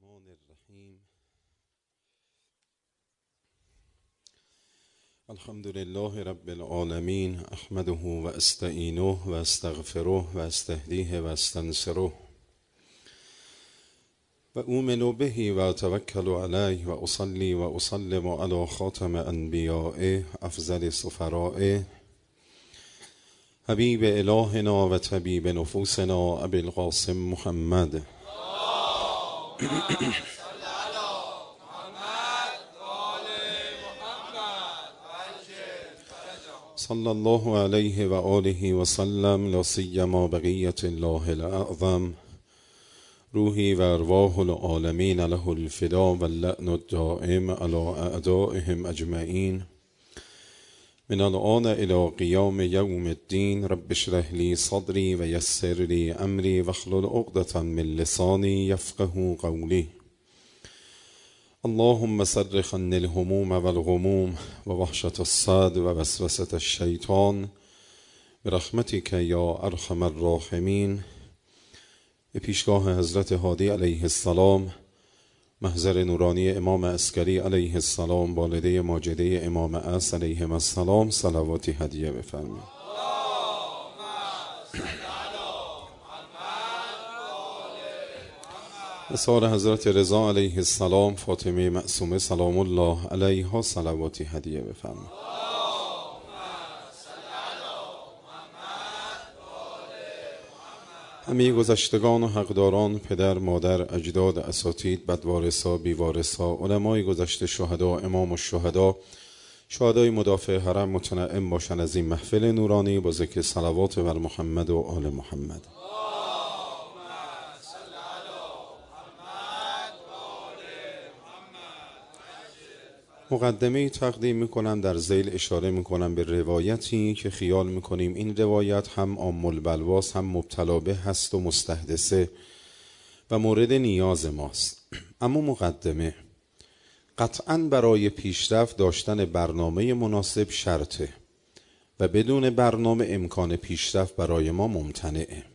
الرحمن الرحیم. الحمد لله رب العالمین، احمده و استعینه و استغفره و استهدیه و استنصره و اؤمن به و اتوکل علیه و اصلی و اسلم علی خاتم انبیائه افضل سفرائه حبیب الهنا و طبیب نفوسنا ابی القاسم محمد صلی الله علیه و آله و سلم، لا سیما بقیت الله الاعظم روحی و ارواح العالمین له الفدا و اللعن الدائم علی اعدائهم اجمعین من الآن الی قیام یوم الدین. رب اشرح لی صدری و یسر لی امری واحلل عقدة من لسانی یفقهوا قولی. اللهم صرف عني الهموم والغموم و وحشة الصدر و وسوسة الشیطان برحمتک یا ارحم الراحمین. به پیشگاه حضرت هادی علیه السلام، محضر نورانی امام عسکری علیه السلام، والده ماجده امام عصر علیهم السلام، صلواتی هدیه بفرمایید. اصحار حضرت رضا علیه السلام، فاطمه معصومه سلام الله علیها، صلواتی هدیه بفرمایید. همه گذشتگان و حقداران، پدر، مادر، اجداد، اساتید، بدوارثا، بیوارثا، علمای گذشته، شهدا، امام الشهدا، شهدای مدافع حرم متنعم باشن از این محفل نورانی با ذکر صلوات بر محمد و آل محمد. مقدمه تقدیم میکنم، در ذیل اشاره میکنم به روایتی که خیال میکنیم این روایت هم عام البلواس، هم مبتلا به هست و مستحدثه و مورد نیاز ماست. اما مقدمه، قطعا برای پیشرفت داشتن برنامه مناسب شرطه و بدون برنامه امکان پیشرفت برای ما ممتنعه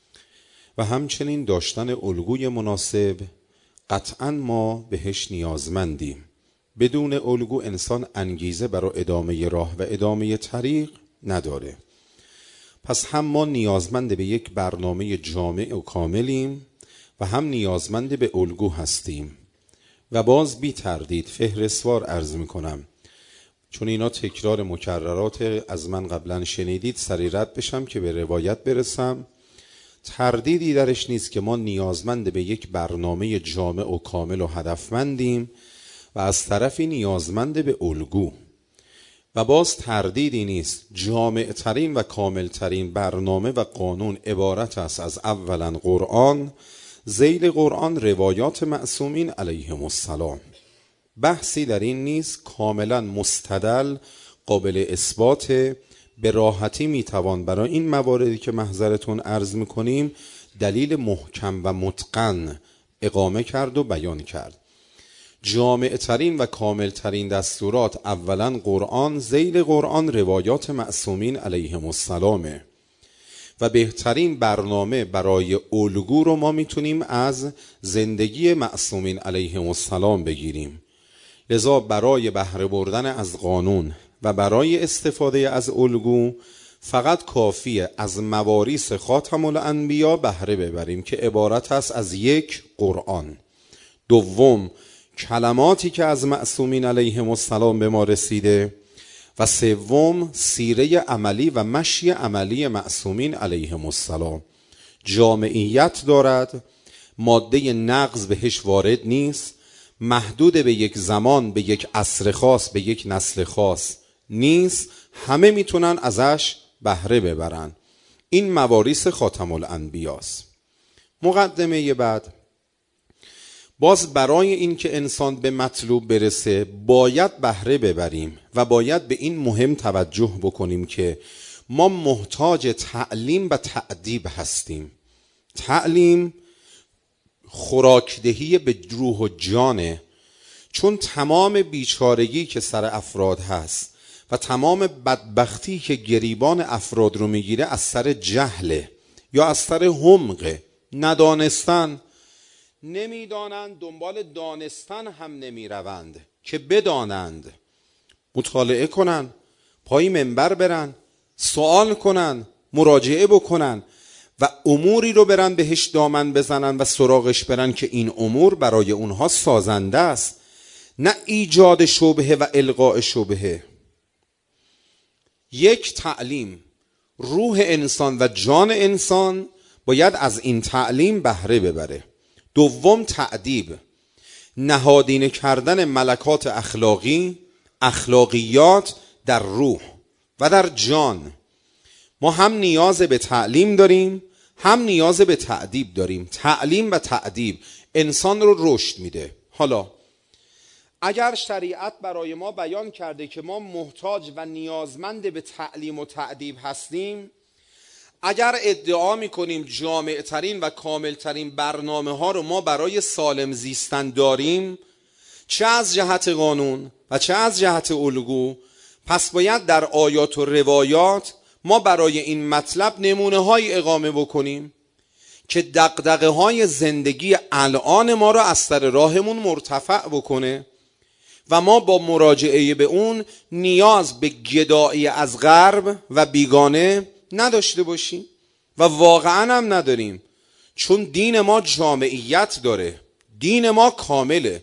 و همچنین داشتن الگوی مناسب قطعا ما بهش نیازمندیم. بدون الگو انسان انگیزه برای ادامه راه و ادامه طریق نداره. پس هم ما نیازمند به یک برنامه جامع و کاملیم و هم نیازمند به الگو هستیم. و باز بی تردید فهرستوار عرض میکنم، چون اینا تکرار مکررات از من قبلا شنیدید، سری رد بشم که به روایت برسم. تردیدی درش نیست که ما نیازمند به یک برنامه جامع و کامل و هدفمندیم و از طرفی نیازمند به الگو. و باز تردیدی نیست جامع ترین و کامل ترین برنامه و قانون عبارت است از اولا قرآن، ذیل قرآن روایات معصومین علیهم السلام. بحثی در این نیست، کاملا مستدل، قابل اثبات، به راحتی میتوان برای این مواردی که محضرتون عرض میکنیم دلیل محکم و متقن اقامه کرد و بیان کرد. جامع ترین و کامل ترین دستورات اولا قرآن، ذیل قرآن روایات معصومین علیهم السلامه و بهترین برنامه برای الگو رو ما میتونیم از زندگی معصومین علیهم السلام بگیریم. لذا برای بهره بردن از قانون و برای استفاده از الگو فقط کافیه از مواریث خاتم الانبیا بهره ببریم که عبارت است از یک قرآن، دوم کلماتی که از معصومین علیهم السلام به ما رسیده و سوم سیره عملی و مشی عملی معصومین علیهم السلام. جامعیت دارد، ماده نقض بهش وارد نیست، محدود به یک زمان، به یک عصر خاص، به یک نسل خاص نیست، همه میتونن ازش بهره ببرن. این مواریث خاتم الانبیاست. مقدمه بعد، باز برای این که انسان به مطلوب برسه باید بهره ببریم و باید به این مهم توجه بکنیم که ما محتاج تعلیم و تأدیب هستیم. تعلیم خوراکدهی به روح و جانه، چون تمام بیچارگی که سر افراد هست و تمام بدبختی که گریبان افراد رو میگیره از سر جهله یا از سر حمق ندانستن. نمیدانند، دنبال دانستن هم نمیروند که بدانند، مطالعه کنن، پای منبر برن، سوال کنن، مراجعه بکنن و اموری رو برن بهش دامن بزنن و سراغش برن که این امور برای اونها سازنده است، نه ایجاد شبهه و القاء شبهه. یک، تعلیم. روح انسان و جان انسان باید از این تعلیم بهره ببره. دوم، تأدیب. نهادینه کردن ملکات اخلاقی، اخلاقیات در روح و در جان. ما هم نیاز به تعلیم داریم، هم نیاز به تأدیب داریم. تعلیم و تأدیب انسان رو رشد میده. حالا اگر شریعت برای ما بیان کرده که ما محتاج و نیازمند به تعلیم و تأدیب هستیم، اگر ادعا میکنیم جامع ترین و کامل ترین برنامه ها رو ما برای سالم زیستن داریم، چه از جهت قانون و چه از جهت الگو، پس باید در آیات و روایات ما برای این مطلب نمونه های اقامه بکنیم که دغدغه های زندگی الان ما رو از سر راهمون مرتفع بکنه و ما با مراجعه به اون نیاز به گدایی از غرب و بیگانه نداشته باشیم و واقعا هم نداریم، چون دین ما جامعیت داره، دین ما کامله،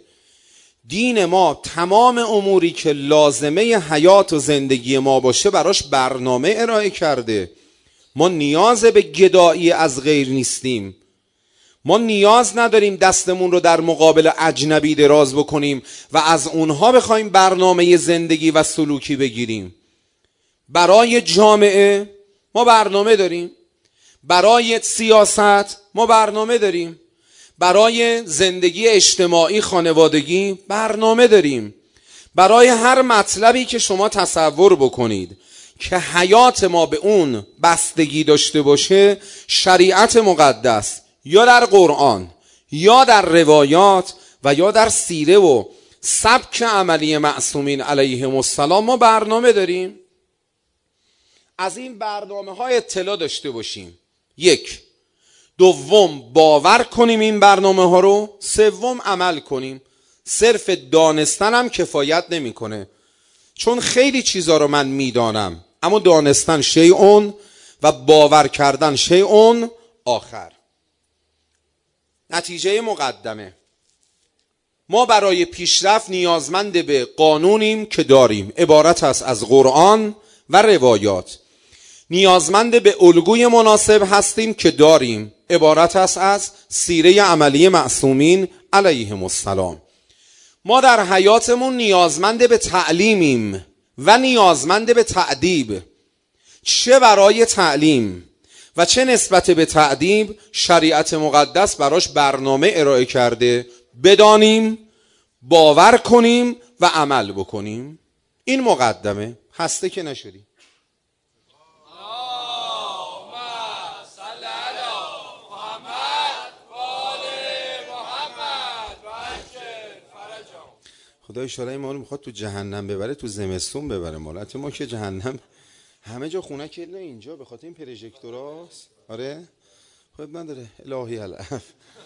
دین ما تمام اموری که لازمه حیات و زندگی ما باشه براش برنامه ارائه کرده. ما نیاز به گدایی از غیر نیستیم، ما نیاز نداریم دستمون رو در مقابل اجنبی دراز بکنیم و از اونها بخوایم برنامه زندگی و سلوکی بگیریم. برای جامعه ما برنامه داریم، برای سیاست ما برنامه داریم، برای زندگی اجتماعی خانوادگی برنامه داریم، برای هر مطلبی که شما تصور بکنید که حیات ما به اون بستگی داشته باشه، شریعت مقدس یا در قرآن یا در روایات و یا در سیره و سبک عملی معصومین علیهم السلام ما برنامه داریم. از این برنامه های اطلاع داشته باشیم. یک. دوم، باور کنیم این برنامه ها رو. سوم، عمل کنیم. صرف دانستن هم کفایت نمیکنه، چون خیلی چیزا رو من میدانم، اما دانستن شیء و باور کردن شیء آخر. نتیجه مقدمه، ما برای پیشرفت نیازمند به قانونیم که داریم، عبارت است از قرآن و روایات. نیازمند به الگوی مناسب هستیم که داریم، عبارت است از سیره عملی معصومین علیهم السلام. ما در حیاتمون نیازمند به تعلیمیم و نیازمند به تأدیب. چه برای تعلیم و چه نسبت به تأدیب شریعت مقدس براش برنامه ارائه کرده، بدانیم، باور کنیم و عمل بکنیم. این مقدمه. هسته که نشدیم. خدا اشاره ما رو میخواد تو جهنم ببره، تو زمستون ببره. مالت ما که جهنم همه جا خونه که الا اینجا، به خاطر این پروژکتوراست. آره خود من داره الهی العف.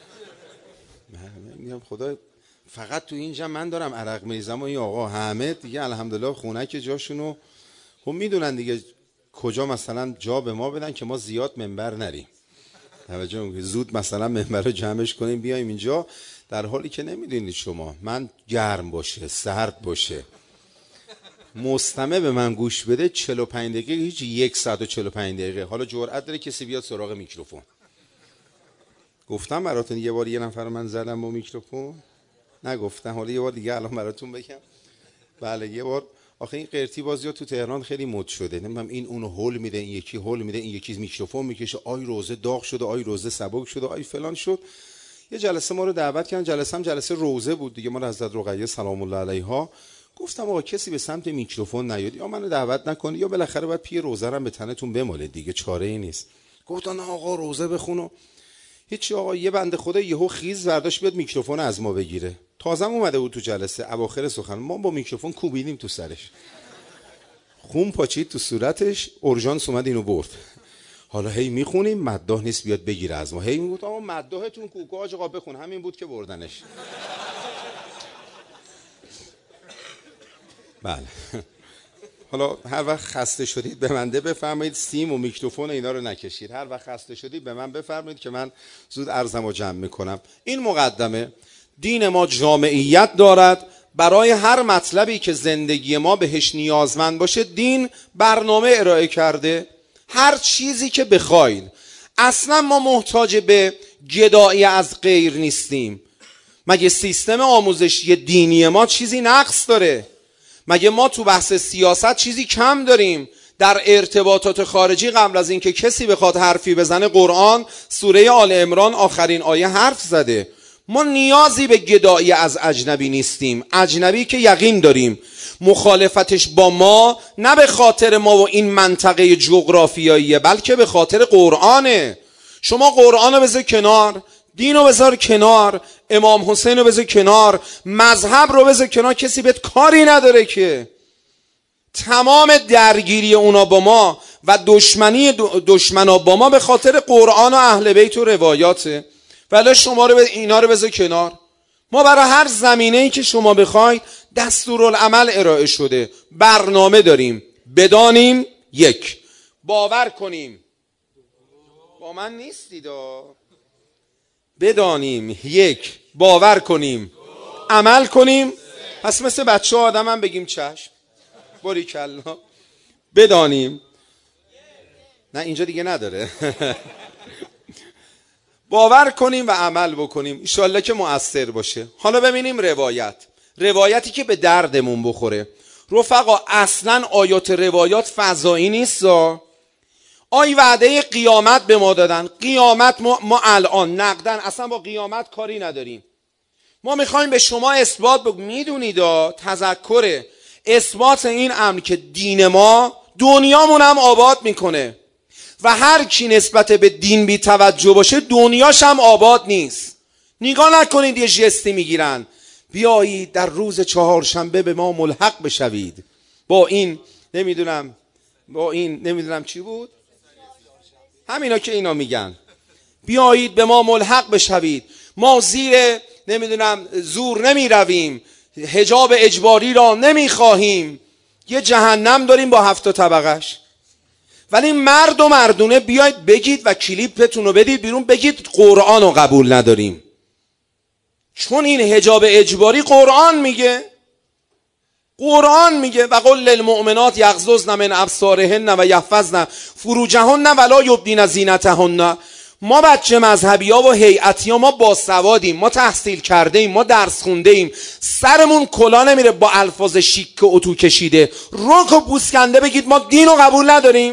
من میگم خدا فقط تو اینجا من دارم عرق میریزم و این آقا همه دیگه الحمدلله خونه که جاشونو هم میدونن دیگه کجا مثلا جا به ما بدن که ما زیاد منبر نریم. توجه زود مثلا منبر رو جمعش کنیم بیایم اینجا، در حالی که نمیدونید شما من گرم باشه سرد باشه مستمع به من گوش بده 45 دقیقه هیچ 145 دقیقه. حالا جرأت داره کسی بیاد سراغ میکروفون؟ گفتم براتون یه بار یه نفر من زدم با میکروفون؟ نگفتم. حالا یه بار دیگه الان براتون بگم. بله یه بار. آخه این قرتی بازی‌ها تو تهران خیلی مد شده، نمیدونم این اونو هول میده، این یکی هول میده، این یکی میکروفون میکشه، آی روزه داغ شده، آی روزه سبک شده، آی فلان شد. یه جلسه ما رو دعوت کردن، جلسه روزه بود دیگه، ما رو حضرت رقیه سلام الله علیها. گفتم آقا کسی به سمت میکروفون نیاد، یا منو دعوت نکنه یا بالاخره باید پی روزه رو به تنتون بماله دیگه، چاره ای نیست. گفتن آقا روزه بخونو. هیچ آقا یه بنده خدا یهو خیز برداشت بیاد میکروفون از ما بگیره. تازه اومده بود تو جلسه، اواخر سخن ما با میکروفون کوبیدیم تو سرش، خون پاچید تو صورتش، اورژانس اومد اینو برد. حالا هی میخونیم مداح نیست بیاد بگیره از ما، هی میگفت آقا مداحتون کو آج آقا بخون، همین بود که بردنش. بله حالا هر وقت خسته شدید به من بفرمایید، سیم و میکروفون اینا رو نکشید، هر وقت خسته شدید به من بفرمایید که من زود عرضمو جمع میکنم. این مقدمه، دین ما جامعیت دارد، برای هر مطلبی که زندگی ما بهش نیازمند باشه دین برنامه ارائه کرده. هر چیزی که بخواید، اصلا ما محتاج به گدایی از غیر نیستیم. مگه سیستم آموزشی دینی ما چیزی نقص داره؟ مگه ما تو بحث سیاست چیزی کم داریم؟ در ارتباطات خارجی قبل از اینکه کسی بخواد حرفی بزنه، قرآن سوره آل عمران آخرین آیه حرف زده. ما نیازی به گدایی از اجنبی نیستیم. اجنبی که یقین داریم مخالفتش با ما نه به خاطر ما و این منطقه جغرافیاییه، بلکه به خاطر قرآنه. شما قرآن رو بذار کنار، دین رو بذار کنار، امام حسین رو بذار کنار، مذهب رو بذار کنار، کسی بهت کاری نداره که. تمام درگیری اونا با ما و دشمنی دشمنا با ما به خاطر قرآن و اهل بیت و روایاته. ولی شما رو اینا رو بذار کنار. ما برای هر زمینه‌ای که شما بخواید دستورالعمل ارائه شده، برنامه داریم. بدانیم، یک، باور کنیم. با من نیستید. بدانیم، یک، باور کنیم، عمل کنیم. پس مثل بچه آدم هم بگیم چشم، باریکلا. بدانیم، نه اینجا دیگه نداره. باور کنیم و عمل بکنیم، انشالله که مؤثر باشه. حالا ببینیم روایتی که به دردمون بخوره. رفقا اصلا آیات روایات فضایی نیست. آی وعده قیامت به ما دادن، قیامت ما الان نقدن اصلا با قیامت کاری نداریم. ما میخوایم به شما اثبات میدونید، تذکر اثبات این امر که دین ما دنیامون هم آباد میکنه و هر کی نسبت به دین بی توجه باشه دنیاش هم آباد نیست. نگاه نکنید یه جستی میگیرن، بیایید در روز چهارشنبه به ما ملحق بشوید با این نمیدونم چی بود، همینا که اینا میگن، بیایید به ما ملحق بشوید، ما زیر زور نمیرویم، حجاب اجباری را نمیخواهیم، یه جهنم داریم با 7 طبقش. ولی مرد و مردونه بیاید بگید و کلیپتون رو بدید بیرون، بگید قرآن رو قبول نداریم. چون این حجاب اجباری قرآن میگه و قل للمؤمنات یغضضن من ابصارهن و یحفظن فروجهن ولا یبدین زینتهن. ما بچه مذهبی ها و هیئتی ها ما باسوادیم، ما تحصیل کرده ایم، ما درس خونده ایم، سرمون کلا نمیره با الفاظ شیک و اتو کشیده رک و پوسکنده بگید ما دین رو قبول نداریم.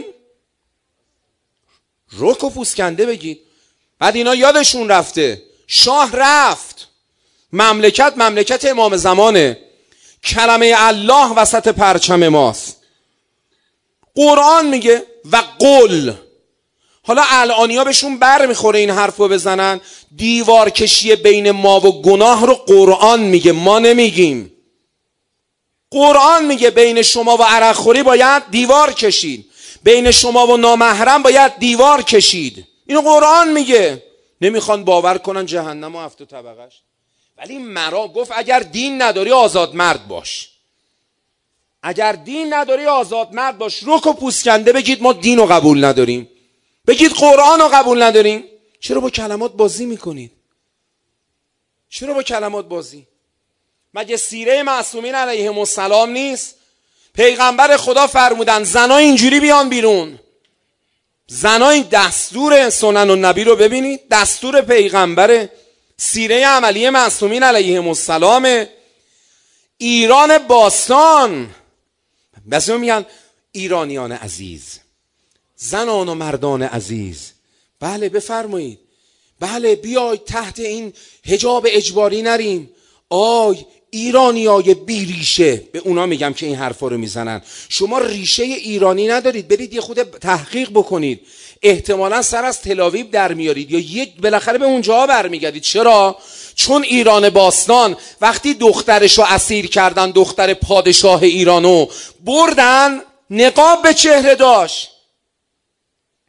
رک و پوسکنده بگید. بعد اینا یادشون رفته، شاه رفت، مملکت امام زمانه، کلمه الله وسط پرچم ماست. قرآن میگه و قل. حالا الانیا بهشون بر میخوره این حرف رو بزنن، دیوار کشی بین ما و گناه رو قرآن میگه، ما نمیگیم. قرآن میگه بین شما و عرق خوری باید دیوار کشید، بین شما و نامحرم باید دیوار کشید. اینو قرآن میگه. نمیخوان باور کنن جهنم و 7 طبقش. ولی مرا گفت اگر دین نداری آزاد مرد باش، اگر دین نداری آزاد مرد باش، رک و پوسکنده بگید ما دین رو قبول نداریم، بگید قرآن رو قبول نداریم. چرا با کلمات بازی میکنید؟ چرا با کلمات بازی؟ مگه سیره معصومین علیهم السلام نیست؟ پیغمبر خدا فرمودن زنا اینجوری بیان بیرون. زنا، دستور سنن النبی رو ببینید، دستور پیغمبر، سیره عملی معصومین علیهم السلام. ایران باستان، بس میگن ایرانیان عزیز، زنان و مردان عزیز، بله بفرمایید، بله بیاید تحت این حجاب اجباری نریم. آی ایرانیای بی ریشه، به اونا میگم که این حرفا رو میزنن. شما ریشه ایرانی ندارید، برید یه خود تحقیق بکنید، احتمالا سر از تلاویب در میارید یا یک بالاخره به اونجا برمیگردید. چرا؟ چون ایران باستان وقتی دخترشو اسیر کردن، دختر پادشاه ایرانو بردن، نقاب به چهره داشت.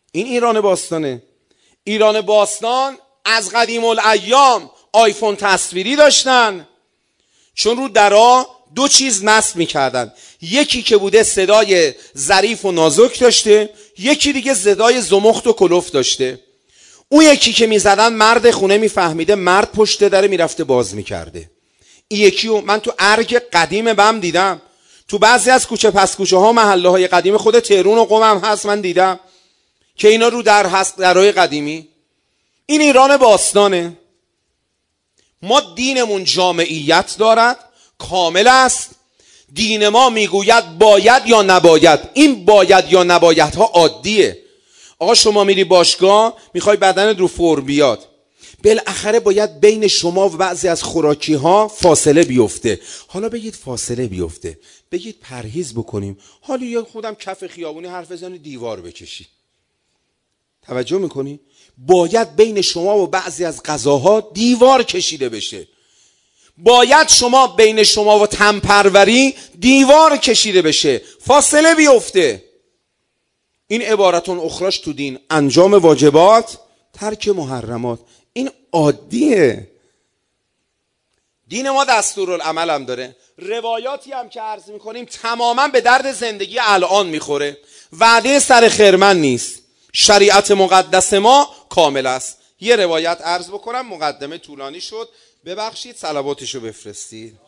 این ایران باستانه. ایران باستان از قدیم الایام آیفون تصویری داشتن، چون رو درا دو چیز نصب میکردن، یکی که بوده صدای ظریف و نازک داشته، یکی دیگه صدای زمخت و کلوف داشته. اون یکی که میزدن مرد خونه میفهمیده، مرد پشت در میرفته باز میکرده. این یکی رو من تو ارگ قدیم بم دیدم، تو بعضی از کوچه پس کوچه ها محله های قدیم خود تهران و قم هم هست، من دیدم که اینا رو در هست، درهای قدیمی. این ایران باستانه. ما دینمون جامعیت دارد، کامل است. دین ما میگوید باید یا نباید. این باید یا نباید ها عادیه. آقا شما میری باشگاه، میخوای بدنت رو فرم بیاد، بالاخره باید بین شما و بعضی از خوراکی ها فاصله بیفته. حالا بگید فاصله بیفته، بگید پرهیز بکنیم، حالا یا خودم کف خیابونی حرف بزنی دیوار بکشی. توجه میکنی؟ باید بین شما و بعضی از غذاها دیوار کشیده بشه. باید شما بین شما و تنپروری دیوار کشیده بشه، فاصله بیفته. این عبارتون اخراش تو دین، انجام واجبات، ترک محرمات. این عادیه. دین ما دستورالعمل هم داره. روایاتی هم که عرض میکنیم تماما به درد زندگی الان میخوره. وعده سر خرمن نیست. شریعت مقدس ما کامل است. یه روایت عرض بکنم، مقدمه طولانی شد، ببخشید، صلواتشو بفرستید.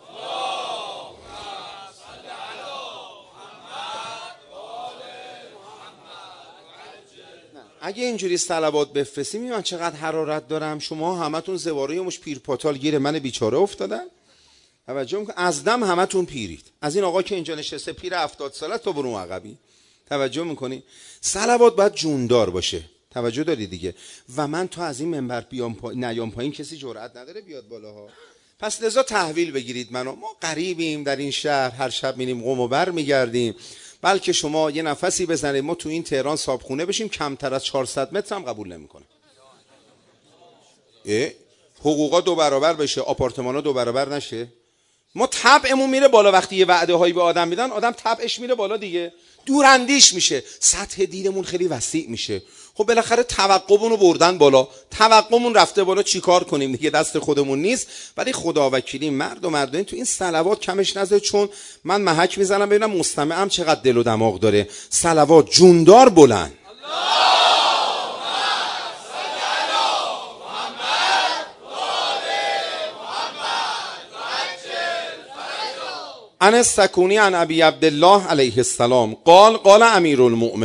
اگه اینجوری صلوات بفرستیم، من چقدر حرارت دارم، شما همتون زواره مش پیرپاتال گیر من بیچاره افتادن. توجه میکنید؟ از دم همتون پیرید. از این آقا که اینجا نشسته پیر 70 ساله تا برون عقبی. توجه میکنی؟ صلوات باید جوندار باشه. توجه داری دیگه. و من تا از این منبر بیام نیام پایین کسی جرئت نداره بیاد بالاها. پس لذا تحویل بگیرید منو. ما غریبیم در این شهر، هر شب میریم قم و بر میگردیم. بلکه شما یه نفسی بزنید ما تو این تهران صابخونه بشیم، کمتر از 400 متر هم قبول نمیکنه. حقوقا 2 برابر بشه، آپارتمانا 2 برابر نشه. ما طبعمون میره بالا، وقتی یه وعده هایی به آدم میدن آدم طبعش میره بالا دیگه، دوراندیش میشه، سطح دیدمون خیلی وسیع میشه. خب بالاخره توقعمون رو بردن بالا، توقعمون رفته بالا، چیکار کنیم دیگه؟ دست خودمون نیست. ولی خدا وکیلی مرد و مردان تو این صلوات کمش نذارید، چون من محک میزنم ببینم مستمعم چقدر دل و دماغ داره. صلوات جوندار بلند. انس سکونی عن ابی عبدالله علیه السلام قال قال امیر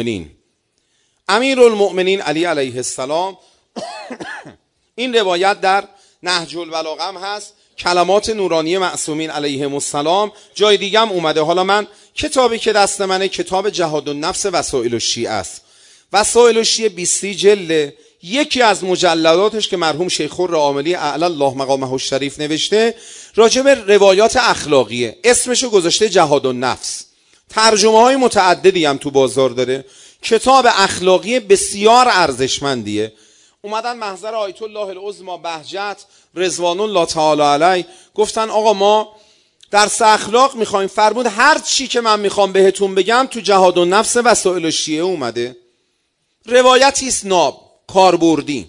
المؤمنین علی علیه السلام. این روایت در نهج البلاغه هم هست، کلمات نورانی معصومین علیهم السلام. جای دیگه هم اومده. حالا من کتابی که دست منه کتاب جهاد النفس وسائل الشیعه است. وسائل الشیعه 20 جلد. یکی از مجلداتش که مرحوم شیخ الرعاملی اعلی الله مقامه الشریف نوشته راجع به روایات اخلاقیه، اسمشو گذاشته جهاد النفس. ترجمه های متعددی هم تو بازار داره. کتاب اخلاقی بسیار ارزشمندیه. اومدن محضر آیت الله العظمی بهجت رضوان الله تعالی علیه، گفتن آقا ما درس اخلاق میخوایم. فرمود هر چی که من میخوام بهتون بگم تو جهاد النفس وسائل الشیعه اومده. روایتی است ناب کاربردی.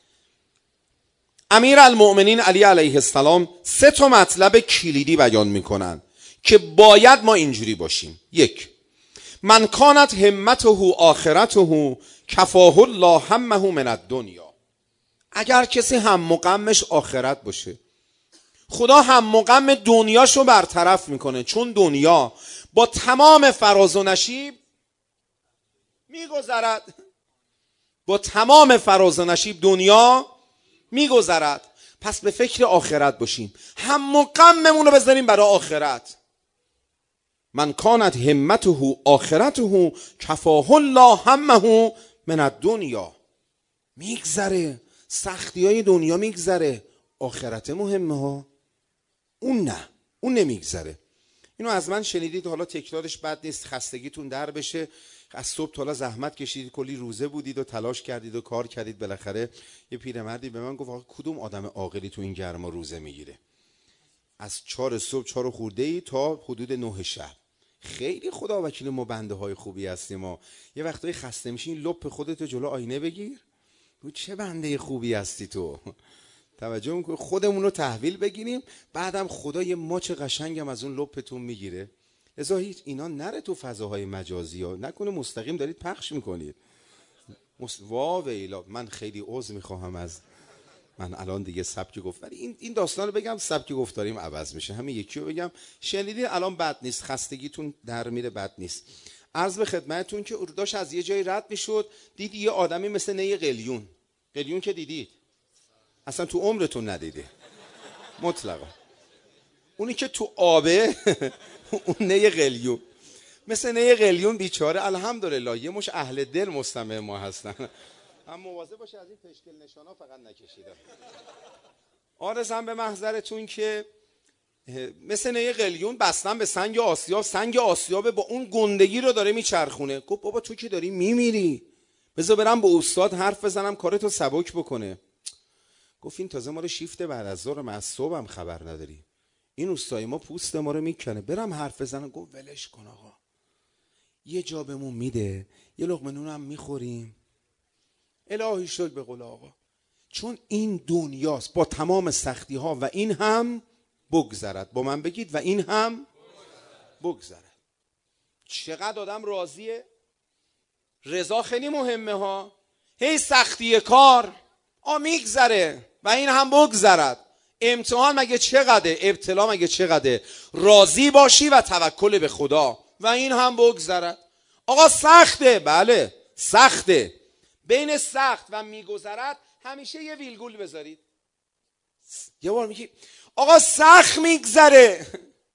امیر المؤمنین علی علیه السلام 3 مطلب کلیدی بیان میکنن که باید ما اینجوری باشیم. 1. من کانت همته آخرته کفاه الله همه من الدنیا. اگر کسی هم و غمش آخرت باشه، خدا هم و غم دنیاشو برطرف میکنه، چون دنیا با تمام فراز و نشیب میگذرد. با تمام فراز و نشیب دنیا میگذرد. پس به فکر آخرت باشیم، هم و غممون رو بذاریم برای آخرت. من کانت همته آخرته کفاه الله همه من الدنیا. میگذره، سختی های دنیا میگذره، آخرت مهمه ها. اون نه، اون نمیگذره. اینو از من شنیدید، حالا تکرارش بد نیست، خستگیتون در بشه. از صبح تا حالا زحمت کشیدید، کلی روزه بودید و تلاش کردید و کار کردید، بالاخره یه پیرمردی به من گفت آقا کدوم آدم عاقلی تو این گرما روزه میگیره؟ از 4 صبح 4 خورده ای تا حدود 9 شب خیلی خدا وکیل ما بنده های خوبی هستیم. ما یه وقتایی خسته میشین لپ خودتو جلو آینه بگیر، تو چه بنده خوبی هستی تو. توجه میکنی؟ خودمون رو تحویل بگیریم، بعدم خدا یه ماچ قشنگم از اون لپتون میگیره. ازا هیچ اینا نره تو فضاهای مجازی ها، نکنه مستقیم دارید پخش میکنید. ویلا من خیلی عذر میخواهم از من الان دیگه سبک گفت، ولی این داستان رو بگم سبک گفتاریم عوض میشه، همین یکی رو بگم شنیدین الان بد نیست، خستگیتون در میره بد نیست. عرض به خدمتتون که ارداش از یه جایی رد میشد، دید یه آدمی مثل نی قلیون. قلیون که دیدید؟ اصلا تو عمرتون ندیده مطلقا. اونی که تو آبه اون نی قلیون، مثل نی قلیون بیچاره. الحمدلله یه مش اهل دل مستمع ما هستن، هم مواظب باشه از این پشکل نشانا فقط نکشیده. آرزم به محضرتون که مثل نی قلیون بستن به سنگ آسیاب، سنگ آسیاب با اون گندگی رو داره میچرخونه. گفت بابا تو که داری میمیری، بذار برم با استاد حرف بزنم کارتو سبک بکنه. گفت این تازه ما رو شیفت بعد از ظهر، ما از صبح هم خبر نداری، این استای ما پوست ما رو میکنه، برم حرف بزنم. گفت ولش کن آقا، یه جا بهمون میده، یه لقمه نون هم میخوریم. الهی شکر به قول آقا، چون این دنیاست با تمام سختی ها و این هم بگذرد. با من بگید و این هم بگذرد. چقدر آدم راضیه؟ رضا خیلی مهمه ها. هی سختی کار میگذره و این هم بگذرد. امتحان مگه چقدره؟ ابتلا مگه چقدره؟ راضی باشی و توکل به خدا و این هم بگذرد. آقا سخته، بله سخته. بین سخت و میگذرد همیشه یه ویلگول بذارید. یه بار میگی آقا سخت میگذره،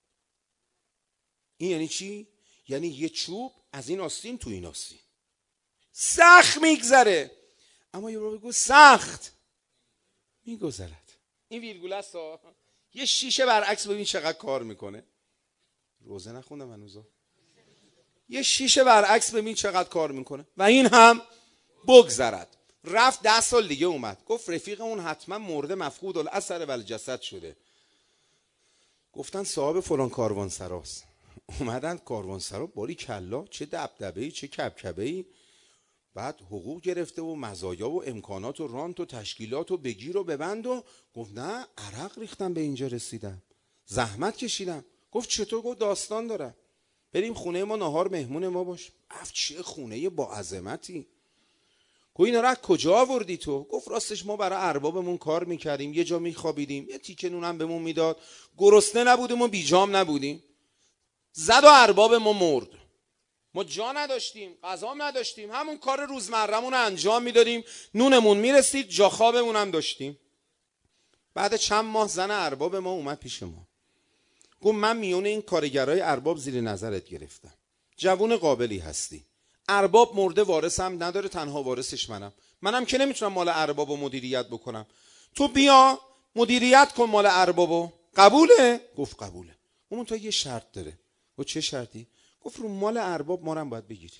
این یعنی چی؟ یعنی یه چوب از این آستین تو این آستین، سخت میگذره. اما یه بار بگو سخت میگذرد، این ویلگول است. یه شیشه برعکس ببین چقدر کار میکنه. روزه نخوندم هنوزا. یه شیشه برعکس ببین چقدر کار میکنه و این هم بگذرد. رفت 10 سال دیگه اومد، گفت رفیق اون حتما مرده مفقود الاثر والجسد شده. گفتن صاحب فلان کاروانسراست. اومدن کاروانسرا، باری کلا چه دبدبه‌ای چه کبکبه‌ای، بعد حقوق گرفته و مزایا و امکانات و رانت و تشکیلات و بگیر و ببند. و گفت نه عرق ریختم به اینجا رسیدم، زحمت کشیدم. گفت چطور؟ گفت داستان دارم، بریم خونه ما نهار مهمون ما باش. چه خونه با عظمتی. گفت اینا را کجا آوردی تو؟ گفت راستش ما برای اربابمون کار میکردیم، یه جا میخوابیدیم، یه تیکه نون هم بهمون میداد، گرسنه نبودیم و بیجام نبودیم، زد و ارباب ما مرد، ما جا نداشتیم، غذا نداشتیم، همون کار روزمره‌مون رو انجام میدادیم، نونمون میرسید، جا خوابمون هم داشتیم. بعد چند ماه زن ارباب ما اومد پیش ما، گفت من میونه این کارگرای ارباب زیر نظرت گرفتم، جوون قابلی هستی، ارباب مرده وارثم نداره، تنها وارثش منم که نمیتونم مال اربابو مدیریت بکنم، تو بیا مدیریت کن مال اربابو. قبوله؟ گفت قبوله. اون تا یه شرط داره. گفت چه شرطی؟ گفت رو مال ارباب ما رو هم باید بگیری.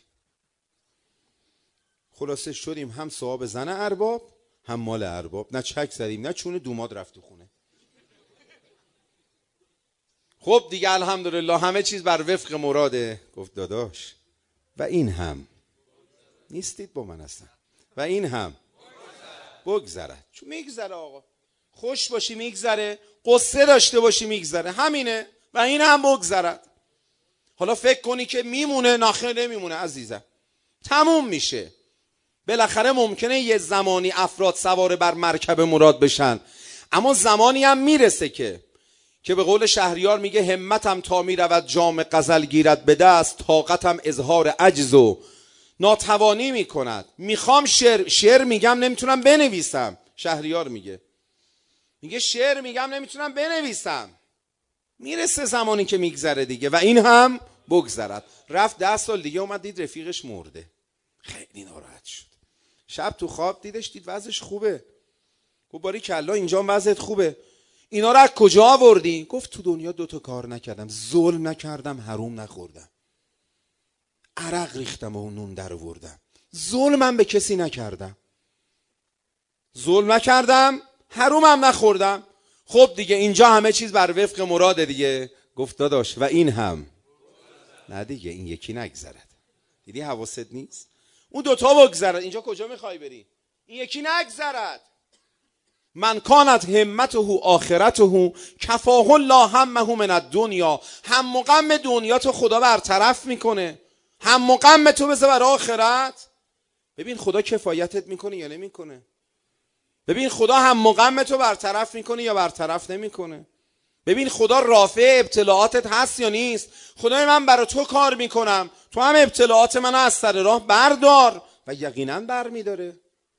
خلاصه شدیم هم صاحب زن ارباب هم مال ارباب، نه چک زدیم نه چونه دوماد رفت تو خونه. خب دیگه الحمدلله همه چیز بر وفق مراده. گفت داداش و این هم نیستید با من هستن و این هم بگذرد. چون میگذره آقا، خوش باشی میگذره، قصه داشته باشی میگذره، همینه و این هم بگذرد. حالا فکر کنی که میمونه، ناخه نمیمونه عزیزم، تموم میشه. بالاخره ممکنه یه زمانی افراد سوار بر مرکب مراد بشن، اما زمانی هم میرسه که به قول شهریار میگه همتم تا میرود جام غزل گیرد به دست، طاقتم اظهار عجز و ناتوانی میکند. میخوام شعر میگم نمیتونم بنویسم. شهریار میگه شعر میگم نمیتونم بنویسم. میرسه زمانی که میگذره دیگه و این هم بگذرد. رفت 10 سال دیگه اومد دید رفیقش مرده، خیلی ناراحت شد. شب تو خواب دیدش، دید وضعش خوبه. گفت باری کلا اینجا وضعت خوبه، اینا رو از کجا آوردی؟ گفت تو دنیا 2 تا کار نکردم، ظلم نکردم، حروم نخوردم، عرق ریختم و نون در آوردم. ظلمم به کسی نکردم، ظلم نکردم، حرومم نخوردم. خب دیگه اینجا همه چیز بر وفق مراده دیگه. گفت داداش و این هم نه دیگه این یکی نگذرد. دیدی حواست نیست؟ اون دوتا بگذرد. اینجا کجا میخوای بری؟ این یکی نگذرد. من کانت همته آخرته کفاه الله همه من الدنیا. هم و غم دنیا تو خدا برطرف میکنه، هم و غم تو بذار برای آخرت. ببین خدا کفایتت میکنه یا نمیکنه. ببین خدا هم و غم تو برطرف میکنه یا برطرف نمیکنه. ببین خدا رافع ابتلاعاتت هست یا نیست. خدای من برای تو کار میکنم، تو هم ابتلاعات منو از سر راه بردار، و یقینا برمیداره.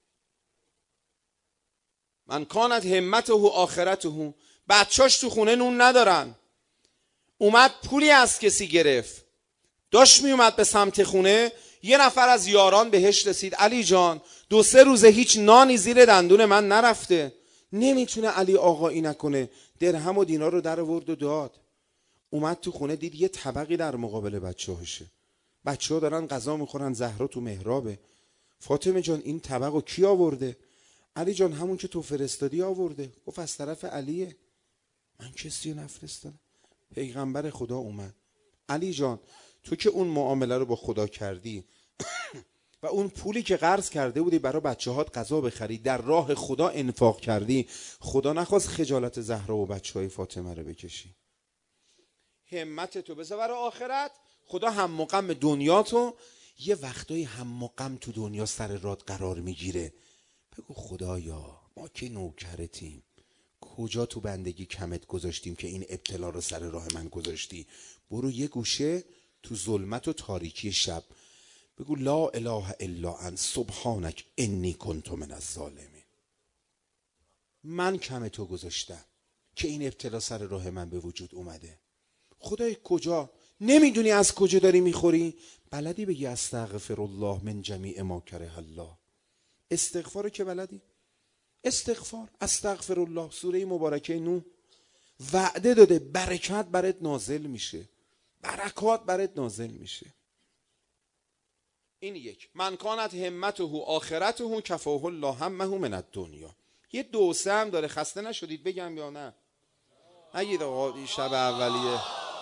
من کانت همته آخرته. بچاش تو خونه نون ندارن، اومد پولی از کسی گرفت، داشت میومد به سمت خونه، یه نفر از یاران بهش رسید، علی جان 2-3 روزه هیچ نانی زیر دندون من نرفته. نمیتونه علی آقایی نکنه، درهم و دینار رو در آورد و داد. اومد تو خونه دید یه طبقی در مقابل بچه‌هاشه، بچه‌ها دارن غذا میخورن، زهرا تو محرابه. فاطمه جان این طبق رو کی آورده؟ علی جان همون که تو فرستادی آورده. گفت از طرف علیه، من کسی رو نفرستادم. پیغمبر خدا اومد. علی جان تو که اون معامله رو با خدا کردی و اون پولی که قرض کرده بودی برای بچه‌هات غذا بخری، در راه خدا انفاق کردی، خدا نخواست خجالت زهرا و بچه‌های فاطمه رو بکشی. همت تو بذار برای آخرت. خدا هم و غم دنیاتو، یه وقتایی هم و غم تو دنیا سر رات قرار میگیره، بگو خدایا ما که نوکرتیم، کجا تو بندگی کمت گذاشتیم که این ابتلا رو سر راه من گذاشتی. برو یه گوشه تو ظلمت و تاریکی شب بگو لا اله الا انت سبحانک انی کنت من الظالمین. من کم تو گذاشتم که این ابتلا سر راه من به وجود اومده. خدای کجا؟ نمیدونی از کجا داری میخوری؟ بلدی بگی استغفر الله من جمیع ما کره الله. استغفار که بلدی؟ استغفار، استغفر الله. سوره مبارکه نوح وعده داده برکت برات نازل میشه، برکات برات نازل میشه. این یک. من کانت همته آخرته کفاه الله همه من الدنیا. یه 2-3 هم داره، خسته نشدید بگم یا نه؟ نگید آقا این شب اولیه.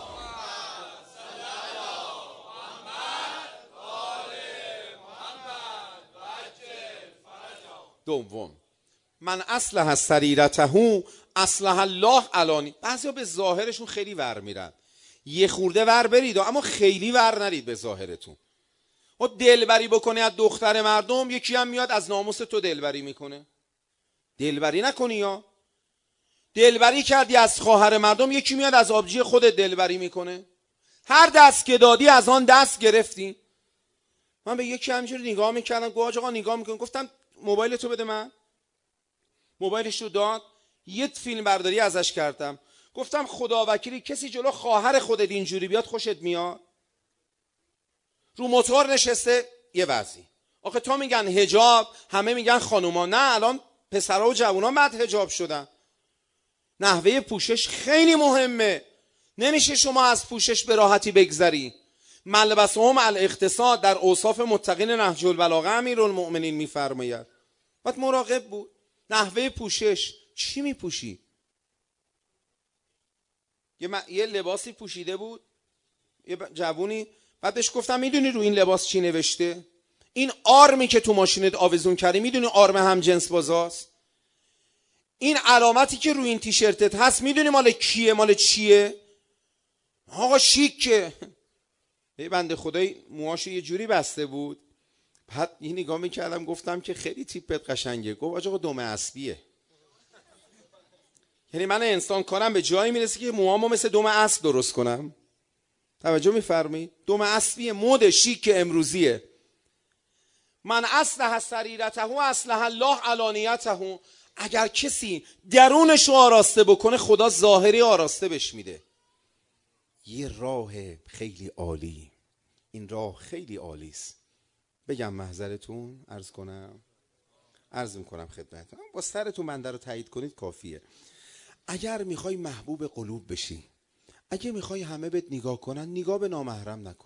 دوم، من اصلح سریرته اصلح الله علانی. بعضیا به ظاهرشون خیلی ور میرن، یه خورده ور برید اما خیلی ور نرید به ظاهرتون. و دلبری بکنی از دختر مردم، یکی هم میاد از ناموس تو دلبری میکنه. دلبری نکنی. یا دلبری کردی از خواهر مردم، یکی میاد از آبجی خودت دلبری میکنه. هر دست که دادی از آن دست گرفتی. من به یکی همینجوری نگاه میکردم، گفت آقا نگاه میکنم، گفتم موبایل تو بده من. موبایلش رو داد، یه فیلم برداری ازش کردم، گفتم خدا وکیلی کسی جلو خواهر خودت اینجوری بیاد خوشت میاد؟ رو موتور نشسته یه وضعی. آخه تو میگن حجاب، همه میگن خانوما، نه الان پسرها و جوونا بعد حجاب شدن. نحوه پوشش خیلی مهمه، نمیشه شما از پوشش به راحتی بگذری. ملبسهم الاقتصاد در اوصاف متقین نهج البلاغه امیرالمؤمنین میفرماید. باید مراقب بود. نحوه پوشش، چی میپوشی؟ یه لباسی پوشیده بود یه جوونی، بعد بهش گفتم میدونی رو این لباس چی نوشته؟ این آرمی که تو ماشینت آویزون کردی میدونی آرم هم جنس بازاست؟ این علامتی که رو این تیشرتت هست میدونی مال کیه، مال چیه؟ آقا شیکه. یه بنده خدای موهاشو یه جوری بسته بود، بعد این نگاه میکردم گفتم که خیلی تیپت قشنگه. گفت آقا دم اسبیه. یعنی من انسان کارم به جایی میرسه که موهامو مثل دم اسب درست کنم. توجه میفرمایید؟ دم اسبیه، مد شیک امروزیه. من اصلح سریرته اصلح الله علانیته. اگر کسی درونش رو آراسته بکنه خدا ظاهری آراسته بش میده. یه راه خیلی عالی، این راه خیلی عالی است. بگم محضرتون عرض میکنم خدمتتون، با سرتون بنده رو تایید کنید کافیه. اگر میخوای محبوب قلوب بشی، اگه میخوای همه بهت نگاه کنن، نگاه به نامحرم نکن.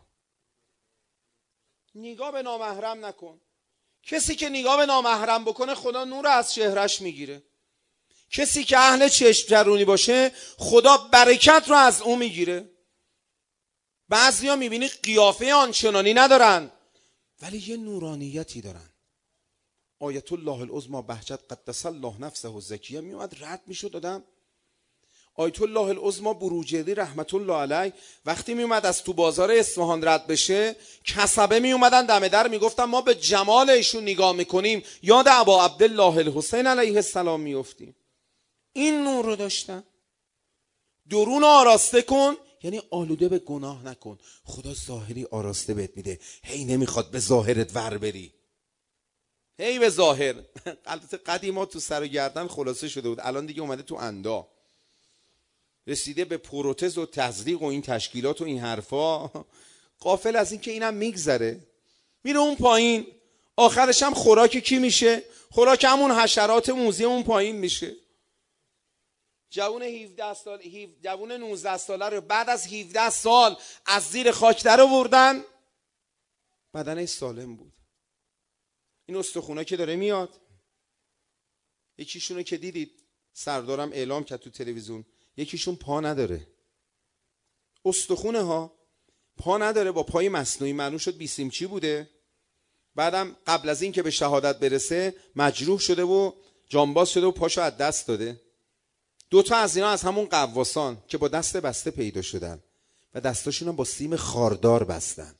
نگاه به نامحرم نکن. کسی که نگاه به نامحرم بکنه خدا نور از چهرش میگیره. کسی که اهل چشم جرونی باشه خدا برکت رو از اون میگیره. بعضیا میبینی قیافه آنچنانی ندارن ولی یه نورانیتی دارن. آیت الله العظمی بهجت قدس الله نفسه و زکیه میومد رد میشد آدم. آیت الله العظمی بروجردی رحمت الله علیه وقتی میومد از تو بازار اصفهان رد بشه، کسبه میومدن دم در میگفتن ما به جمال ایشون نگاه میکنیم یاد ابا عبدالله الحسین علیه السلام میافتیم. این نور رو داشتن. درون آراسته کن یعنی آلوده به گناه نکن. خدا ظاهری آراسته بهت میده، هی نمیخواد به ظاهرت ور بری، هی به ظاهر. البته قدیما تو سر و گردن خلاصه شده بود، الان دیگه اومده تو اندا، رسیده به پروتز و تزریق و این تشکیلات و این حرفا. غافل از این که اینم میگذره، میره اون پایین، آخرش هم خوراک کی میشه؟ خوراک همون حشرات موذی اون پایین میشه. جوون 17 سال، جوون 19 ساله رو بعد از 17 سال از زیر خاک در آوردن، بدنش سالم بود. این استخونا که داره میاد، یکیشونو که دیدید سردارم اعلام کرد تو تلویزیون، یکیشون پا نداره. استخونه ها پا نداره، با پای مصنوعی، معلوم شد بیسیمچی بوده. بعدم قبل از این که به شهادت برسه مجروح شده و جانباز شده و پاشو از دست داده. دوتا از اینا از همون قواسان که با دست بسته پیدا شدن و دستاشون هم با سیم خاردار بستن.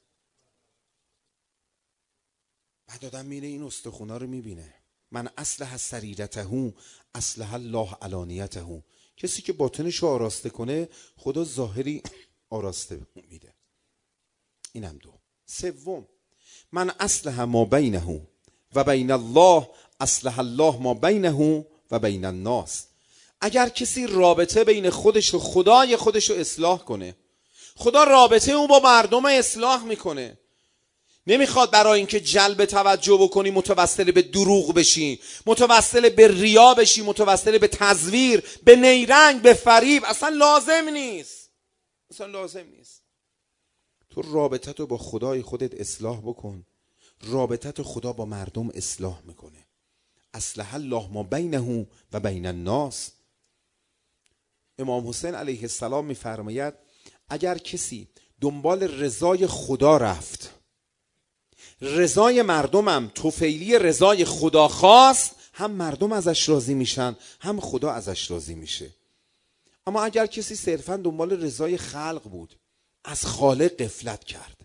بعد آدم میره این استخونا رو میبینه. من اصلح سریرته اصلح الله علانیته. کسی که باطنش رو آراسته کنه خدا ظاهری آراسته میده. اینم دو. سوم، من اصلح ما بینه و بین الله اصلح الله ما بینه و بین الناس. اگر کسی رابطه بین خودش و خدای خودش رو اصلاح کنه، خدا رابطه او با مردم اصلاح میکنه. نمیخواد برای اینکه جلب توجه بکنی متوسل به دروغ بشی، متوسل به ریا بشی، متوسل به تزویر، به نیرنگ، به فریب. اصلا لازم نیست، اصلا لازم نیست. تو رابطت رو با خدای خودت اصلاح بکن، رابطت خدا با مردم اصلاح میکنه. اصلح الله ما بینه و بین الناس. امام حسین علیه السلام میفرماید اگر کسی دنبال رضای خدا رفت، رضای مردمم طفیلی رضای خدا خواست، هم مردم ازش راضی میشن هم خدا ازش راضی میشه. اما اگر کسی صرفا دنبال رضای خلق بود، از خالق غفلت کرد،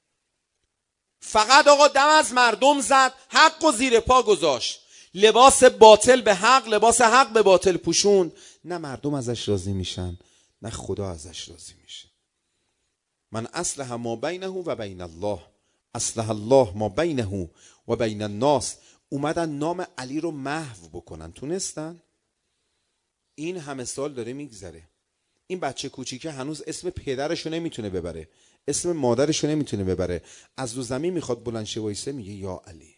فقط آقا دم از مردم زد، حق و زیر پا گذاشت، لباس باطل به حق، لباس حق به باطل پوشوند، نه مردم ازش راضی میشن نه خدا ازش راضی میشه. من اصلح ما بینه و بین الله اصلح الله ما بینه و بین الناس. اومدن نام علی رو محو بکنن، تونستن؟ این همه سال داره میگذره، این بچه کوچیکه هنوز اسم پدرشو نمیتونه ببره، اسم مادرشو نمیتونه ببره، از رو زمین میخواد بلند شه وایسه میگه یا علی.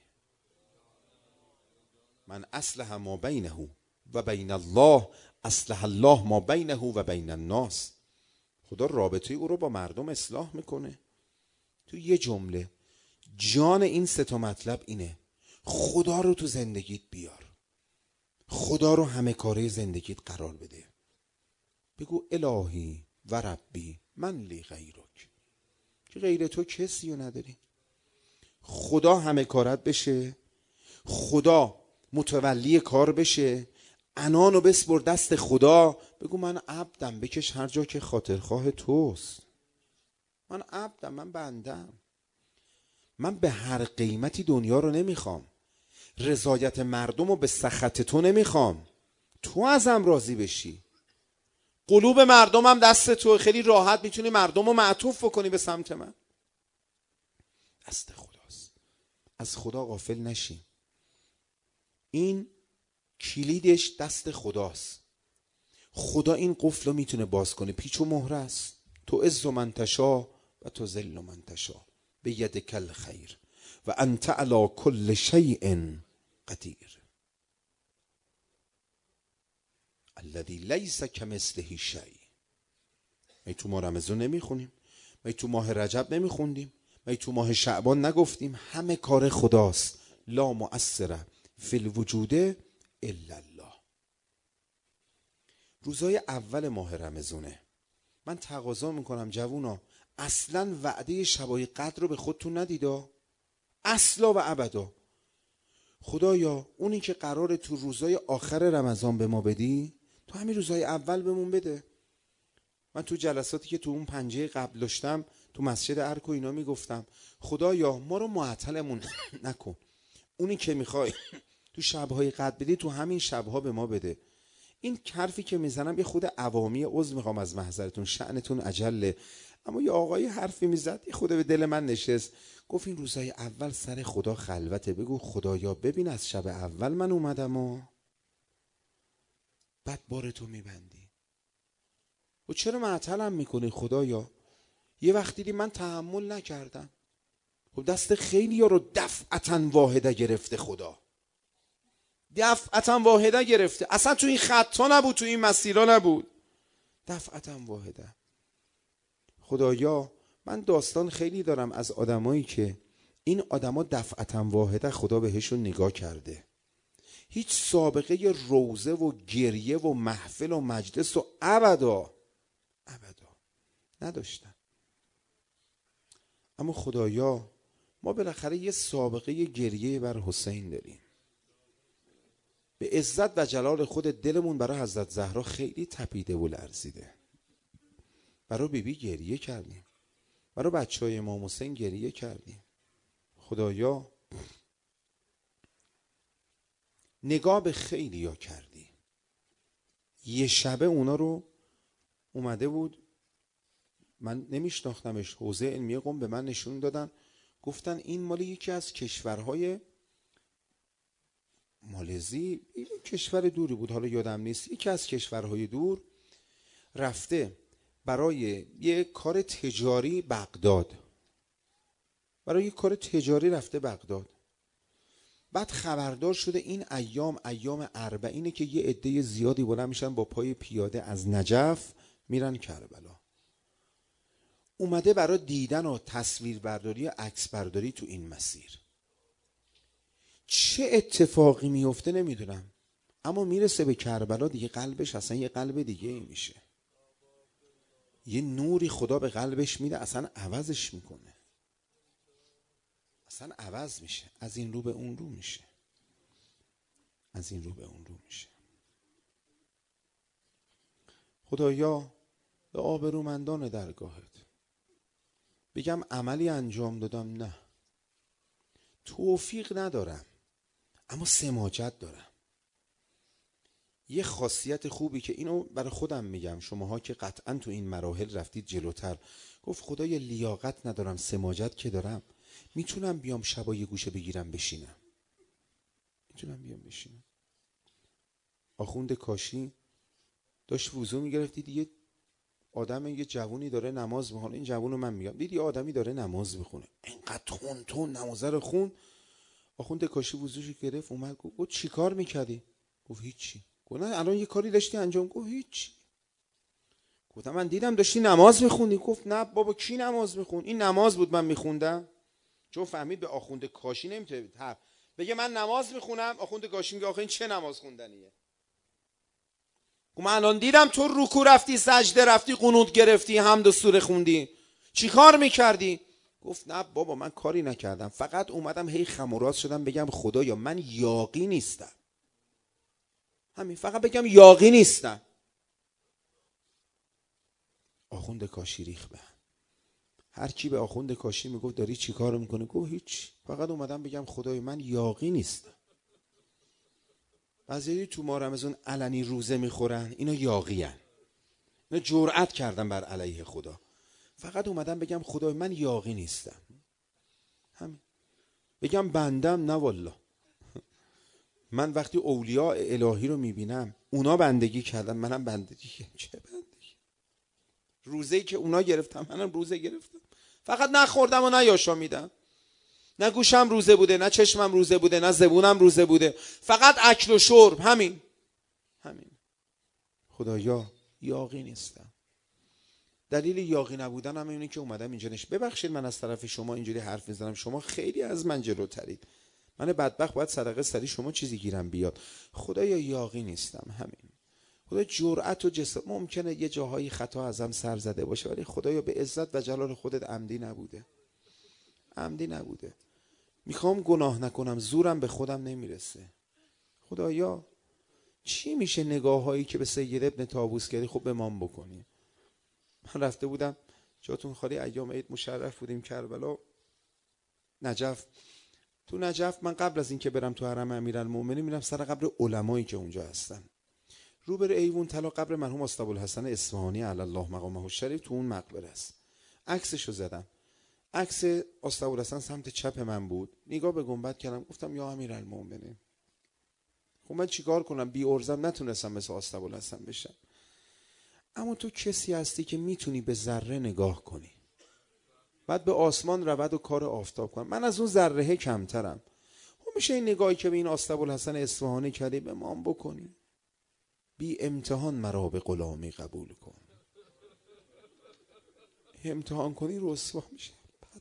من اصلح ما بینه و بین الله اصلح الله ما بینه و بین الناس. خدا رابطه او رو با مردم اصلاح میکنه. تو یه جمله جان این سه تا مطلب اینه: خدا رو تو زندگیت بیار، خدا رو همه کاره زندگیت قرار بده. بگو الهی و ربی من لی غیرک، که غیر تو کسی رو نداری. خدا همه کارت بشه، خدا متولی کار بشه، عنانو بسپر دست خدا، بگو من عبدم، بکش هر جا که خاطرخواه توست. من عبدم، من بندم، من به هر قیمتی دنیا رو نمیخوام، رضایت مردم رو به سخط تو نمیخوام، تو ازم راضی بشی. قلوب مردمم دست تو، خیلی راحت میتونی مردم رو معطوف بکنی به سمت من. دست خداست، از خدا غافل نشیم. این کلیدش دست خداست. خدا این قفل رو میتونه باز کنه، پیچ و مهره است. تو عز من تشا و تو ذل من تشا بیدک الخیر و انت علی کل شیء قدیر الذی لیس کمثله شیء. ما تو ماه رمضان نمیخونیم؟ ما تو ماه رجب نمیخوندیم؟ ما تو ماه شعبان نگفتیم همه کار خداست؟ لا مؤثر فی الوجود الا الله. روزای اول ماه رمضانه. من تقاضا میکنم جوونا اصلا وعده شبای قدر رو به خودتون ندیدا؟ اصلا و ابدا. خدایا اونی که قراره تو روزای آخر رمضان به ما بدی، تو همین روزای اول بهمون بده. من تو جلساتی که تو اون پنجه قبل داشتم تو مسجد ارک و اینا میگفتم خدایا ما رو معطلمون نکن، اونی که میخوای تو شبهای قدر بدی تو همین شبها به ما بده. این حرفی که میزنم یه خود عوامی، عذر میخوام از محضرتون، شأنتون عجله، اما یه آقای حرفی میزد یه خود به دل من نشست. گفت این روزای اول سر خدا خلوته، بگو خدایا ببین از شب اول من اومدم و بعد بارتو میبندی و چرا معطلم میکنی خدایا؟ یه وقت دیدی من تحمل نکردم. خب دست خیلی ها رو دفعتا واحده گرفته خدا، دفعتا واحده گرفته، اصلا تو این خطا نبود، تو این مسیرها نبود، دفعتا واحده. خدایا من داستان خیلی دارم از آدمایی که این آدما دفعتا واحده خدا بهشون نگاه کرده، هیچ سابقه روزه و گریه و محفل و مجلس و ابدا نداشتن. اما خدایا ما بالاخره یه سابقه گریه بر حسین داریم. به عزت و جلال خود دلمون برای حضرت زهرا خیلی تپیده و لرزیده. برای بیبی گریه کردیم، برای بچهای امام حسین گریه کردیم. خدایا نگاه به خیلی ها کردی. یه شبه اونا رو اومده بود، من نمیشناختمش، حوزه علمیه قم به من نشون دادن، گفتن این مال یکی از کشورهای مالزی، این کشور دوری بود حالا یادم نیست، یکی از کشورهای دور رفته برای یه کار تجاری بغداد، برای یه کار تجاری رفته بغداد. بعد خبردار شده این ایام اربعینه که یه عده زیادی بلند میشن با پای پیاده از نجف میرن کربلا. اومده برای دیدن و تصویر برداری و عکس برداری تو این مسیر. چه اتفاقی میفته نمیدونم، اما میرسه به کربلا دیگه قلبش اصلا یه قلب دیگه ای میشه، یه نوری خدا به قلبش میده، اصلا عوضش میکنه، اصلا عوض میشه، از این رو به اون رو میشه، از این رو به اون رو میشه. خدایا به آبرومندان درگاهت بگم عملی انجام دادم؟ نه، توفیق ندارم، اما سماجت دارم. یه خاصیت خوبی که اینو برای خودم میگم، شماها که قطعا تو این مراحل رفتید جلوتر، گفت خدای لیاقت ندارم، سماجت که دارم، میتونم بیام شبا یه گوشه بگیرم بشینم، میتونم بیام بشینم. آخوند کاشی داشت وضو میگرفت، دید یه آدم، یه جوونی داره نماز میخونه، این جوونو من میگم، دید یه آدمی داره نماز میخونه، اینقدر تون نمازه رو خوند. آخوند کاشی وضوشو گرفت اومد گفت چی کار میکردی؟ گفت هیچی. گفت نه الان یه کاری داشتی انجام؟ گفت هیچی. گفتم من دیدم داشتی نماز میخوندی. گفت نه بابا کی نماز میخوند، این نماز بود من میخوندم. چون فهمید به آخوند کاشی نمیتونه بگه من نماز میخونم، آخوند کاشی میگه آخه این چه نماز خوندنیه. گفت من الان دیدم تو رکوع رفتی، سجده رفتی، قنوت گرفتی، حمد و سوره خوندی، چی کار میکردی؟ گفت نه بابا من کاری نکردم، فقط اومدم هی خم و راست شدم بگم خدایا من یاغی نیستم، همین، فقط بگم یاغی نیستم. آخوند کاشی ریخ به هر کی به آخوند کاشی میگفت داری چی کار میکنه، گفت هیچ، فقط اومدم بگم خدای من یاغی نیستم. بعضی تو ماه رمضان علنی روزه میخورن، اینا یاغی هن، اینا جرأت کردن بر علیه خدا. فقط اومدم بگم خدای من یاغی نیستم، همین، بگم بندم نه والله. من وقتی اولیاء الهی رو میبینم اونا بندگی کردن منم بندگی کردم، چه بندگی؟ روزه‌ای که اونا گرفتم منم روزه گرفتم، فقط نخوردم و نیاشامیدم، نه گوشم روزه بوده، نه چشمم روزه بوده، نه زبونم روزه بوده، فقط اکل و شرب، همین. خدایا یاغی نیستم. دلیل یاغی نبودنم اینه که اومدم اینجا ببخشید من از طرف شما اینجوری حرف میزنم، شما خیلی از من جلوترید، من بدبخت باید صدقه سری شما چیزی گیرم بیاد. خدایا یاغی نیستم، همین. خدا جرأت و جسارت. ممکنه یه جاهایی خطا ازم سر زده باشه، ولی خدایا به عزت و جلال خودت عمدی نبوده، عمدی نبوده. میخوام گناه نکنم، زورم به خودم نمیرسه. خدایا چی میشه نگاه هایی که به سید ابن طاووس کردی خب به من بکنی. من رفته بودم جاتون خالی، ایام عید مشرف بودیم کربلا نجف. تو نجف من قبل از این که برم تو حرم امیرالمومنین میرم سر قبر علمایی که اونجا هستن. روبر ایوون طلا قبر مرحوم استابوالحسن اصفهانی علی الله مقامه الشریف تو اون مقبره است. عکسشو زدم. عکس استابوالحسن سمت چپ من بود. نگاه به گنبد کردم، گفتم یا امیرالمومنین. خب من چیکار کنم؟ بی ارزم نتونستم مثل استابوالحسن بشم. اما تو کسی هستی که میتونی به ذره نگاه کنی، بعد به آسمان رود و کار آفتاب کنم. من از اون ذره کمترم. خب میشه این نگاهی که به این استابوالحسن اصفهانی کردی به ما بکنی؟ بی امتحان مرا به غلامی قبول کن. امتحان کنی رسوا میشه.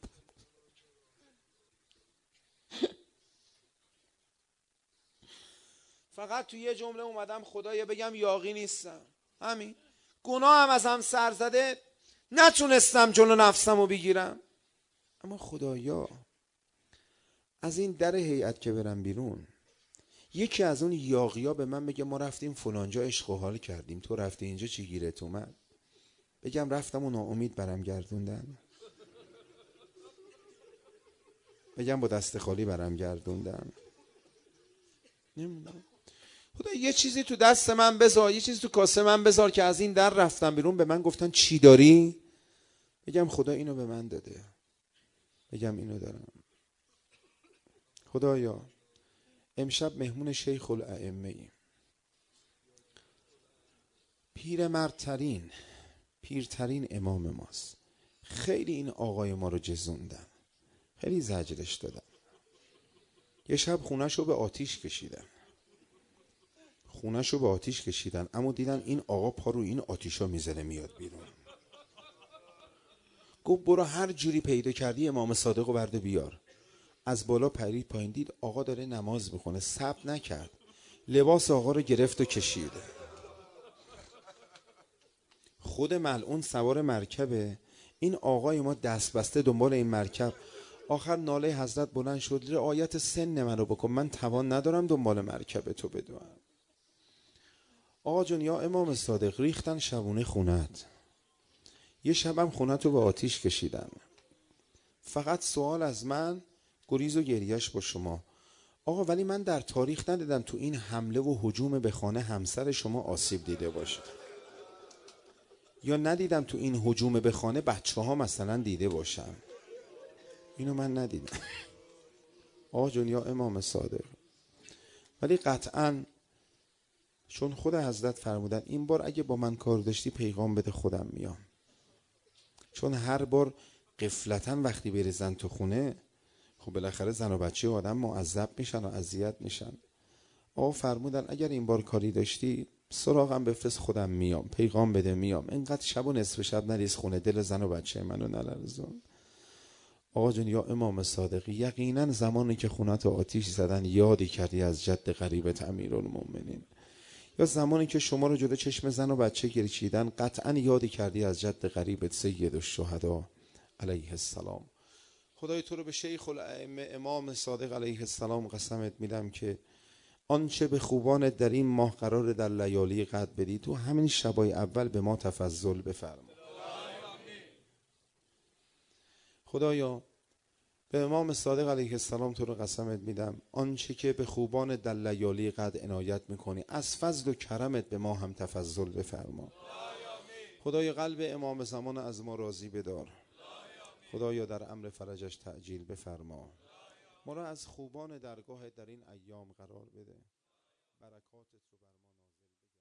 فقط تو یه جمله اومدم خدایا بگم یاغی نیستم، همین. گناهم ازم سر زده، نتونستم جلو نفسمو بگیرم. اما خدایا از این در هیئت که برم بیرون، یکی از اون یاغیا به من بگه ما رفتیم فلانجا عشق و حال کردیم، تو رفتی اینجا چی گیرت اومد؟ بگم رفتم و ناامید برم گردوندن؟ بگم با دست خالی برم گردوندن؟ نمیدونم. خدا یه چیزی تو دست من بذار، یه چیزی تو کاسه من بذار که از این در رفتم بیرون به من گفتن چی داری؟ بگم خدا اینو به من داده، بگم اینو دارم. خدایا امشب مهمون شیخ الائمه ایم، پیرترین امام ماست. خیلی این آقای ما رو جزوندن، خیلی زجرش دادن. یه شب خونه‌شو به آتیش کشیدن، اما دیدن این آقا پا رو این آتیشا میزنه میاد بیرون. گفت برو هر جوری پیدا کردی امام صادقو برده بیار. از بالا پرید پایین، دید آقا داره نماز میخونه، صبر نکرد، لباس آقا رو گرفت و کشیده. خود ملعون سوار مرکبه، این آقای ما دست بسته دنبال این مرکب. آخر ناله حضرت بلند شد رعایت سن منو بکن، من توان ندارم دنبال مرکب تو بدوم. آقا جون یا امام صادق ریختن شبونه خونت، یه شبم خونت رو به آتیش کشیدن. فقط سوال از من گریز و گریش با شما. آقا ولی من در تاریخ ندیدم تو این حمله و هجوم به خانه همسر شما آسیب دیده باشه، یا ندیدم تو این هجوم به خانه بچه ها مثلا دیده باشن. اینو من ندیدم. آقا جون یا امام صادق. ولی قطعاً چون خود حضرت فرمودن این بار اگه با من کار داشتی پیغام بده خودم میام. چون هر بار غفلتاً وقتی بریزن تو خونه، خب بالاخره زن و بچه آدم معذب میشن و اذیت میشن. آقا فرمودن اگر این بار کاری داشتی سراغم بفرست خودم میام، پیغام بده میام. اینقدر شب و نصف شب نریز خونه، دل زن و بچه منو نلرزون. آقا جون یا امام صادق یقینا زمانی که خونت آتیش زدن یادی کردی از جد غریبت امیرالمومنین، یا زمانی که شما رو جلو چشم زن و بچه گریچیدن قطعا یادی کردی از جد غریبت سید الشهدا علیه السلام. خدای تو رو به شیخ الائمه امام صادق علیه السلام قسمت میدم که آنچه به خوبانت در این ماه قرار در لیالی قدر بدی تو همین شبای اول به ما تفضل بفرما. خدایا به امام صادق علیه السلام تو رو قسمت میدم آنچه که به خوبان در لیالی قدر عنایت میکنی از فضل و کرمت به ما هم تفضل بفرما. خدایا قلب امام زمان از ما راضی بدار. خدایا در امر فرجش تعجیل بفرما. ما را از خوبان درگاه در این ایام قرار بده. برکاتت رو بر ما